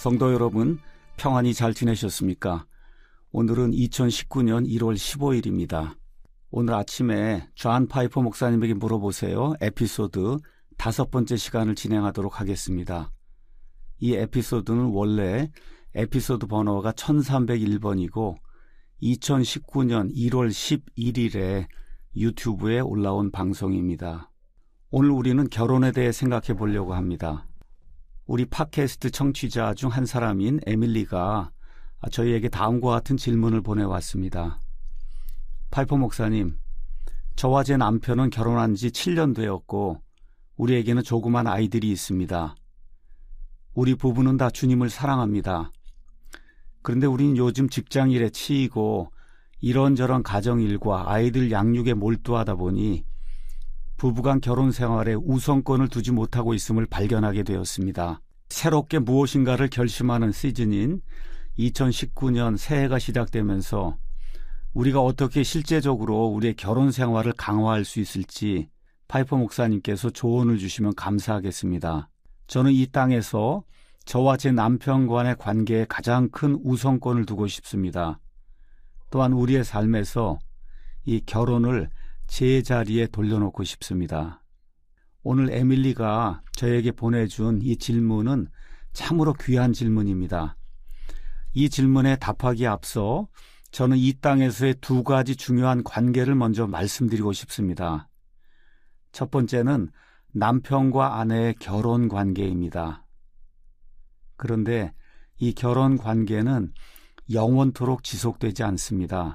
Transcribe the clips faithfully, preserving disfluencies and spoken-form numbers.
성도 여러분, 평안히 잘 지내셨습니까? 오늘은 이천십구 년 일월 십오일입니다. 오늘 아침에 존 파이퍼 목사님에게 물어보세요 에피소드 다섯 번째 시간을 진행하도록 하겠습니다. 이 에피소드는 원래 에피소드 번호가 천삼백일 번이고 이천십구 년 일월 십일일에 유튜브에 올라온 방송입니다. 오늘 우리는 결혼에 대해 생각해 보려고 합니다. 우리 팟캐스트 청취자 중 한 사람인 에밀리가 저희에게 다음과 같은 질문을 보내왔습니다. 파이퍼 목사님, 저와 제 남편은 결혼한 지 칠 년 되었고 우리에게는 조그만 아이들이 있습니다. 우리 부부는 다 주님을 사랑합니다. 그런데 우린 요즘 직장일에 치이고 이런저런 가정일과 아이들 양육에 몰두하다 보니 부부간 결혼 생활에 우선권을 두지 못하고 있음을 발견하게 되었습니다. 새롭게 무엇인가를 결심하는 시즌인 이천십구 년 새해가 시작되면서 우리가 어떻게 실제적으로 우리의 결혼 생활을 강화할 수 있을지 파이퍼 목사님께서 조언을 주시면 감사하겠습니다. 저는 이 땅에서 저와 제 남편 간의 관계에 가장 큰 우선권을 두고 싶습니다. 또한 우리의 삶에서 이 결혼을 제 자리에 돌려놓고 싶습니다. 오늘 에밀리가 저에게 보내준 이 질문은 참으로 귀한 질문입니다. 이 질문에 답하기에 앞서 저는 이 땅에서의 두 가지 중요한 관계를 먼저 말씀드리고 싶습니다. 첫 번째는 남편과 아내의 결혼 관계입니다. 그런데 이 결혼 관계는 영원토록 지속되지 않습니다.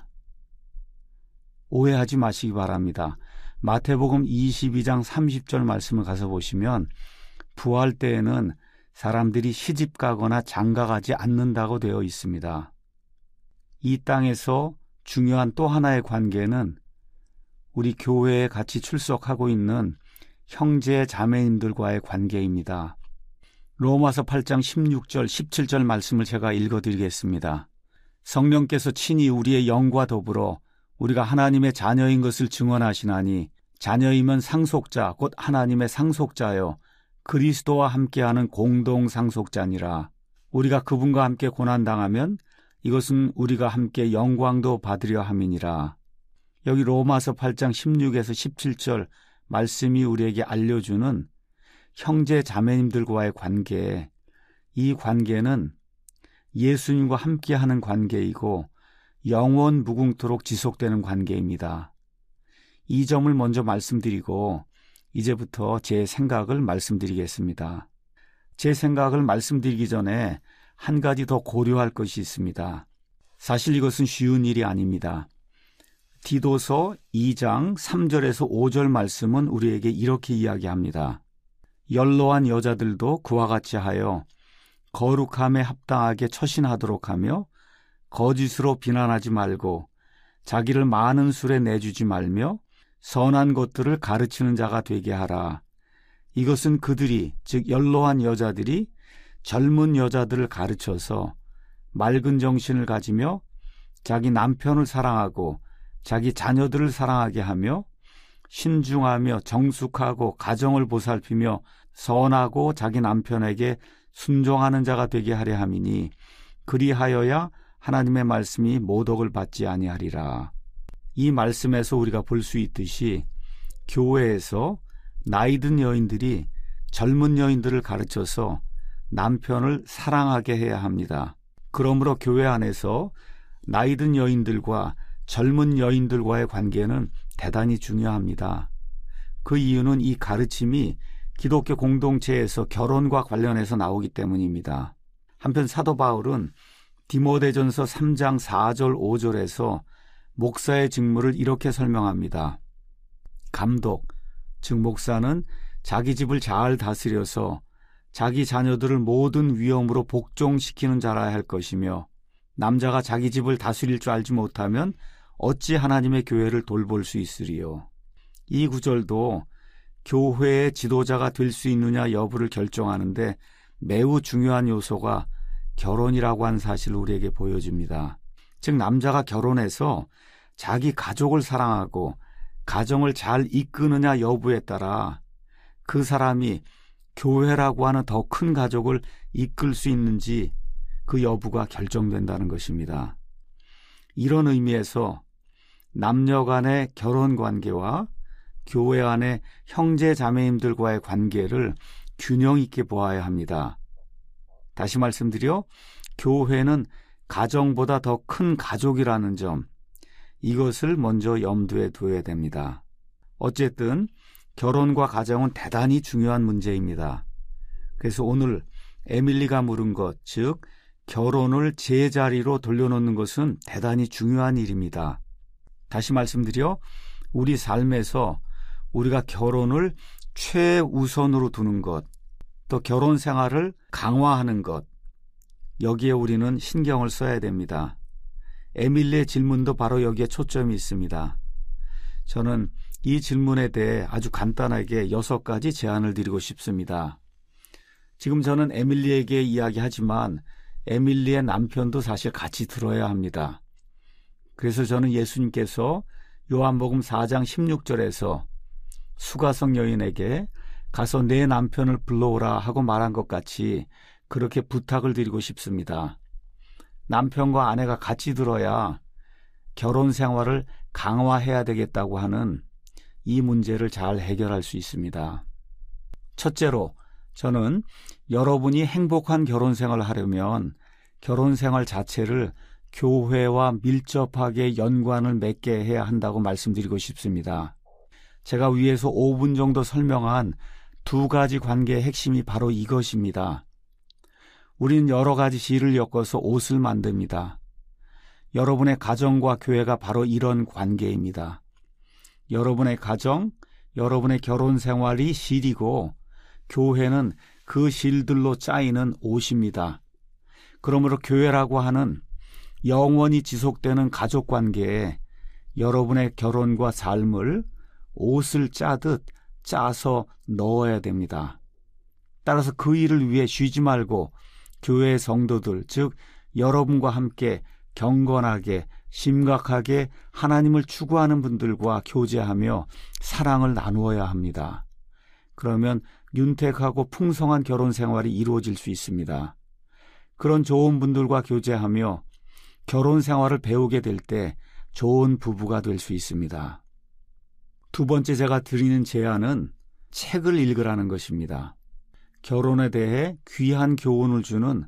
오해하지 마시기 바랍니다. 마태복음 이십이 장 삼십 절 말씀을 가서 보시면 부활 때에는 사람들이 시집 가거나 장가 가지 않는다고 되어 있습니다. 이 땅에서 중요한 또 하나의 관계는 우리 교회에 같이 출석하고 있는 형제 자매님들과의 관계입니다. 로마서 팔 장 십육 절 십칠 절 말씀을 제가 읽어드리겠습니다. 성령께서 친히 우리의 영과 더불어 우리가 하나님의 자녀인 것을 증언하시나니 자녀이면 상속자 곧 하나님의 상속자여 그리스도와 함께하는 공동 상속자니라. 우리가 그분과 함께 고난당하면 이것은 우리가 함께 영광도 받으려 함이니라. 여기 로마서 팔 장 십육에서 십칠 절 말씀이 우리에게 알려주는 형제 자매님들과의 관계, 이 관계는 예수님과 함께하는 관계이고 영원 무궁토록 지속되는 관계입니다. 이 점을 먼저 말씀드리고 이제부터 제 생각을 말씀드리겠습니다. 제 생각을 말씀드리기 전에 한 가지 더 고려할 것이 있습니다. 사실 이것은 쉬운 일이 아닙니다. 디도서 이 장 삼 절에서 오 절 말씀은 우리에게 이렇게 이야기합니다. 연로한 여자들도 그와 같이 하여 거룩함에 합당하게 처신하도록 하며 거짓으로 비난하지 말고 자기를 많은 술에 내주지 말며 선한 것들을 가르치는 자가 되게 하라. 이것은 그들이 즉 연로한 여자들이 젊은 여자들을 가르쳐서 맑은 정신을 가지며 자기 남편을 사랑하고 자기 자녀들을 사랑하게 하며 신중하며 정숙하고 가정을 보살피며 선하고 자기 남편에게 순종하는 자가 되게 하려 함이니 그리하여야 하나님의 말씀이 모독을 받지 아니하리라. 이 말씀에서 우리가 볼 수 있듯이 교회에서 나이든 여인들이 젊은 여인들을 가르쳐서 남편을 사랑하게 해야 합니다. 그러므로 교회 안에서 나이든 여인들과 젊은 여인들과의 관계는 대단히 중요합니다. 그 이유는 이 가르침이 기독교 공동체에서 결혼과 관련해서 나오기 때문입니다. 한편 사도 바울은 디모데전서 삼 장 사 절 오 절에서 목사의 직무를 이렇게 설명합니다. 감독, 즉 목사는 자기 집을 잘 다스려서 자기 자녀들을 모든 위험으로 복종시키는 자라야 할 것이며 남자가 자기 집을 다스릴 줄 알지 못하면 어찌 하나님의 교회를 돌볼 수 있으리요. 이 구절도 교회의 지도자가 될 수 있느냐 여부를 결정하는데 매우 중요한 요소가 결혼이라고 하는 사실을 우리에게 보여줍니다. 즉 남자가 결혼해서 자기 가족을 사랑하고 가정을 잘 이끄느냐 여부에 따라 그 사람이 교회라고 하는 더 큰 가족을 이끌 수 있는지 그 여부가 결정된다는 것입니다. 이런 의미에서 남녀 간의 결혼 관계와 교회 안의 형제 자매님들과의 관계를 균형 있게 보아야 합니다. 다시 말씀드려 교회는 가정보다 더 큰 가족이라는 점, 이것을 먼저 염두에 두어야 됩니다. 어쨌든 결혼과 가정은 대단히 중요한 문제입니다. 그래서 오늘 에밀리가 물은 것, 즉 결혼을 제자리로 돌려놓는 것은 대단히 중요한 일입니다. 다시 말씀드려 우리 삶에서 우리가 결혼을 최우선으로 두는 것, 또 결혼 생활을 강화하는 것, 여기에 우리는 신경을 써야 됩니다. 에밀리의 질문도 바로 여기에 초점이 있습니다. 저는 이 질문에 대해 아주 간단하게 여섯 가지 제안을 드리고 싶습니다. 지금 저는 에밀리에게 이야기하지만 에밀리의 남편도 사실 같이 들어야 합니다. 그래서 저는 예수님께서 요한복음 사 장 십육 절에서 수가성 여인에게 가서 내 남편을 불러오라 하고 말한 것 같이 그렇게 부탁을 드리고 싶습니다. 남편과 아내가 같이 들어야 결혼 생활을 강화해야 되겠다고 하는 이 문제를 잘 해결할 수 있습니다. 첫째로 저는 여러분이 행복한 결혼 생활을 하려면 결혼 생활 자체를 교회와 밀접하게 연관을 맺게 해야 한다고 말씀드리고 싶습니다. 제가 위에서 오 분 정도 설명한 두 가지 관계의 핵심이 바로 이것입니다. 우리는 여러 가지 실을 엮어서 옷을 만듭니다. 여러분의 가정과 교회가 바로 이런 관계입니다. 여러분의 가정, 여러분의 결혼 생활이 실이고 교회는 그 실들로 짜이는 옷입니다. 그러므로 교회라고 하는 영원히 지속되는 가족 관계에 여러분의 결혼과 삶을 옷을 짜듯 짜서 넣어야 됩니다. 따라서 그 일을 위해 쉬지 말고 교회의 성도들, 즉 여러분과 함께 경건하게 심각하게 하나님을 추구하는 분들과 교제하며 사랑을 나누어야 합니다. 그러면 윤택하고 풍성한 결혼 생활이 이루어질 수 있습니다. 그런 좋은 분들과 교제하며 결혼 생활을 배우게 될 때 좋은 부부가 될 수 있습니다. 두 번째 제가 드리는 제안은 책을 읽으라는 것입니다. 결혼에 대해 귀한 교훈을 주는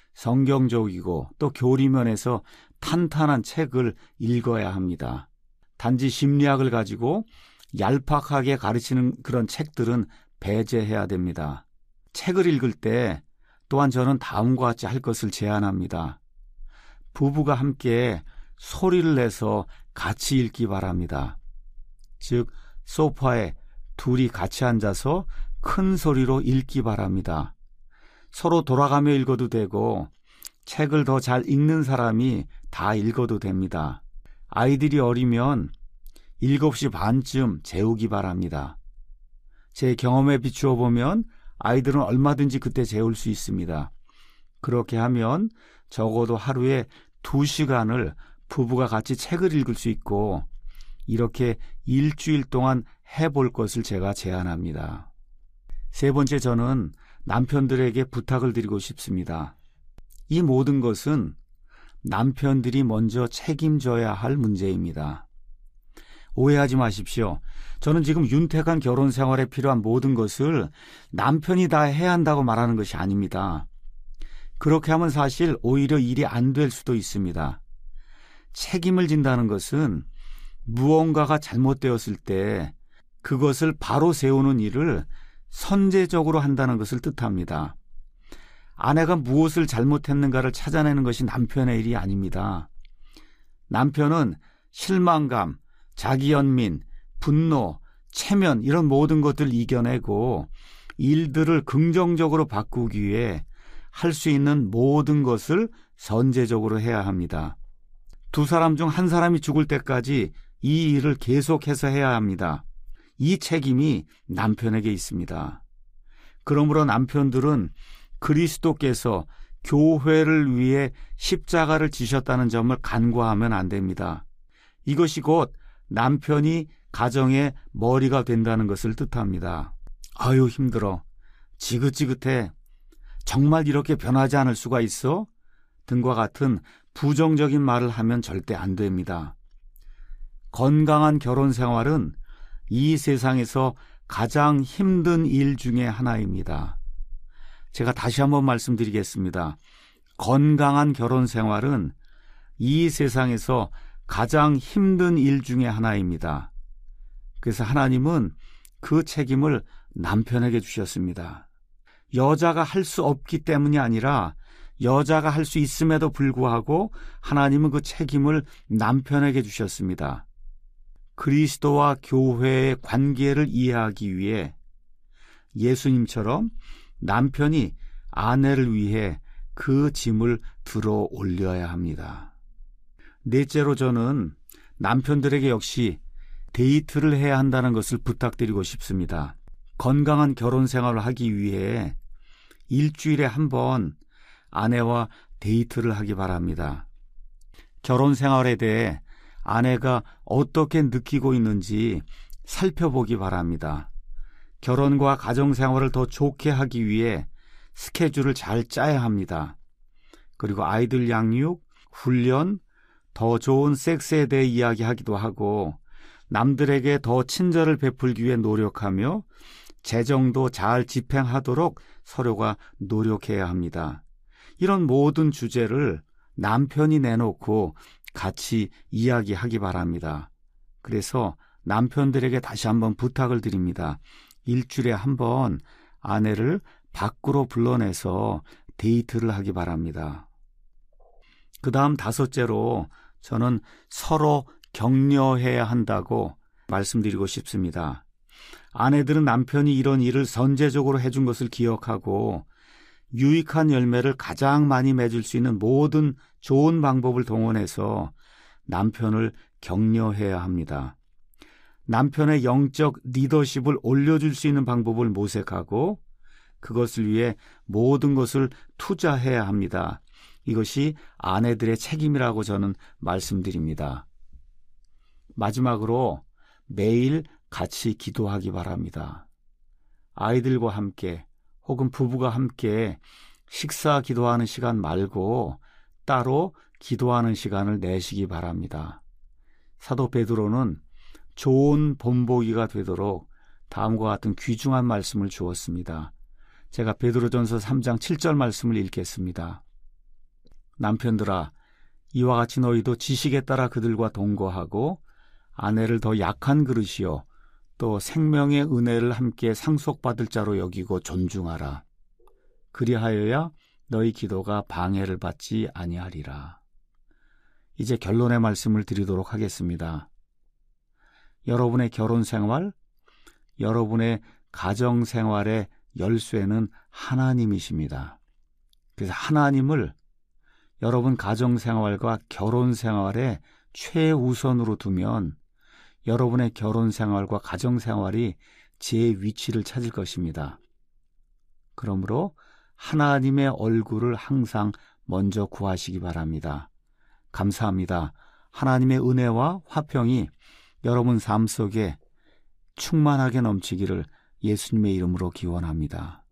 성경적이고 또 교리면에서 탄탄한 책을 읽어야 합니다. 단지 심리학을 가지고 얄팍하게 가르치는 그런 책들은 배제해야 됩니다. 책을 읽을 때 또한 저는 다음과 같이 할 것을 제안합니다. 부부가 함께 소리를 내서 같이 읽기 바랍니다. 즉 소파에 둘이 같이 앉아서 큰 소리로 읽기 바랍니다. 서로 돌아가며 읽어도 되고 책을 더 잘 읽는 사람이 다 읽어도 됩니다. 아이들이 어리면 일곱 시 반쯤 재우기 바랍니다. 제 경험에 비추어 보면 아이들은 얼마든지 그때 재울 수 있습니다. 그렇게 하면 적어도 하루에 두 시간을 부부가 같이 책을 읽을 수 있고 이렇게 일주일 동안 해볼 것을 제가 제안합니다. 세 번째, 저는 남편들에게 부탁을 드리고 싶습니다. 이 모든 것은 남편들이 먼저 책임져야 할 문제입니다. 오해하지 마십시오. 저는 지금 윤택한 결혼 생활에 필요한 모든 것을 남편이 다 해야 한다고 말하는 것이 아닙니다. 그렇게 하면 사실 오히려 일이 안 될 수도 있습니다. 책임을 진다는 것은 무언가가 잘못되었을 때 그것을 바로 세우는 일을 선제적으로 한다는 것을 뜻합니다. 아내가 무엇을 잘못했는가를 찾아내는 것이 남편의 일이 아닙니다. 남편은 실망감, 자기연민, 분노, 체면 이런 모든 것들을 이겨내고 일들을 긍정적으로 바꾸기 위해 할 수 있는 모든 것을 선제적으로 해야 합니다. 두 사람 중 한 사람이 죽을 때까지 이 일을 계속해서 해야 합니다. 이 책임이 남편에게 있습니다. 그러므로 남편들은 그리스도께서 교회를 위해 십자가를 지셨다는 점을 간과하면 안 됩니다. 이것이 곧 남편이 가정의 머리가 된다는 것을 뜻합니다. 아유 힘들어. 지긋지긋해. 정말 이렇게 변하지 않을 수가 있어? 등과 같은 부정적인 말을 하면 절대 안 됩니다. 건강한 결혼 생활은 이 세상에서 가장 힘든 일 중에 하나입니다. 제가 다시 한번 말씀드리겠습니다. 건강한 결혼 생활은 이 세상에서 가장 힘든 일 중에 하나입니다. 그래서 하나님은 그 책임을 남편에게 주셨습니다. 여자가 할 수 없기 때문이 아니라 여자가 할 수 있음에도 불구하고 하나님은 그 책임을 남편에게 주셨습니다. 그리스도와 교회의 관계를 이해하기 위해 예수님처럼 남편이 아내를 위해 그 짐을 들어 올려야 합니다. 넷째로 저는 남편들에게 역시 데이트를 해야 한다는 것을 부탁드리고 싶습니다. 건강한 결혼 생활을 하기 위해 일주일에 한 번 아내와 데이트를 하기 바랍니다. 결혼 생활에 대해 아내가 어떻게 느끼고 있는지 살펴보기 바랍니다. 결혼과 가정 생활을 더 좋게 하기 위해 스케줄을 잘 짜야 합니다. 그리고 아이들 양육, 훈련, 더 좋은 섹스에 대해 이야기하기도 하고 남들에게 더 친절을 베풀기 위해 노력하며 재정도 잘 집행하도록 서로가 노력해야 합니다. 이런 모든 주제를 남편이 내놓고 같이 이야기하기 바랍니다. 그래서 남편들에게 다시 한번 부탁을 드립니다. 일주일에 한 번 아내를 밖으로 불러내서 데이트를 하기 바랍니다. 그 다음 다섯째로 저는 서로 격려해야 한다고 말씀드리고 싶습니다. 아내들은 남편이 이런 일을 선제적으로 해준 것을 기억하고 유익한 열매를 가장 많이 맺을 수 있는 모든 좋은 방법을 동원해서 남편을 격려해야 합니다. 남편의 영적 리더십을 올려줄 수 있는 방법을 모색하고 그것을 위해 모든 것을 투자해야 합니다. 이것이 아내들의 책임이라고 저는 말씀드립니다. 마지막으로 매일 같이 기도하기 바랍니다. 아이들과 함께 혹은 부부가 함께 식사 기도하는 시간 말고 따로 기도하는 시간을 내시기 바랍니다. 사도 베드로는 좋은 본보기가 되도록 다음과 같은 귀중한 말씀을 주었습니다. 제가 베드로전서 삼 장 칠 절 말씀을 읽겠습니다. 남편들아, 이와 같이 너희도 지식에 따라 그들과 동거하고 아내를 더 약한 그릇이요 또 생명의 은혜를 함께 상속받을 자로 여기고 존중하라. 그리하여야 너희 기도가 방해를 받지 아니하리라. 이제 결론의 말씀을 드리도록 하겠습니다. 여러분의 결혼 생활, 여러분의 가정 생활의 열쇠는 하나님이십니다. 그래서 하나님을 여러분 가정 생활과 결혼 생활의 최우선으로 두면 여러분의 결혼 생활과 가정 생활이 제 위치를 찾을 것입니다. 그러므로 하나님의 얼굴을 항상 먼저 구하시기 바랍니다. 감사합니다. 하나님의 은혜와 화평이 여러분 삶 속에 충만하게 넘치기를 예수님의 이름으로 기원합니다.